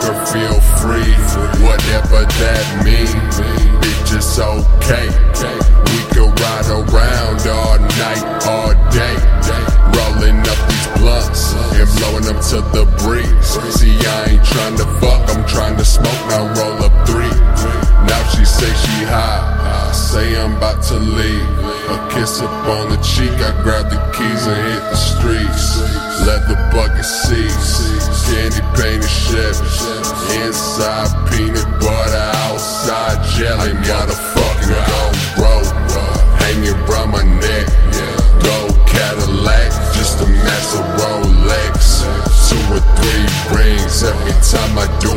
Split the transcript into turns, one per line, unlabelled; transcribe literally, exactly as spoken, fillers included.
her feel free, whatever that means. Bitch, it's okay. We can ride around all night, all day, rolling up these blunts and blowing them to the breeze. See, I ain't tryna fuck, I'm tryna smoke, now roll up three. Now she say she high, I say I'm about to leave. A kiss up on the cheek, I grab the keys and hit the streets. Leather bucket seats, candy painted Chevy, inside peanut butter, outside jelly. I got a fucking gold rope hanging round my neck, gold Cadillac just to match a Rolex. Two or three rings every time I do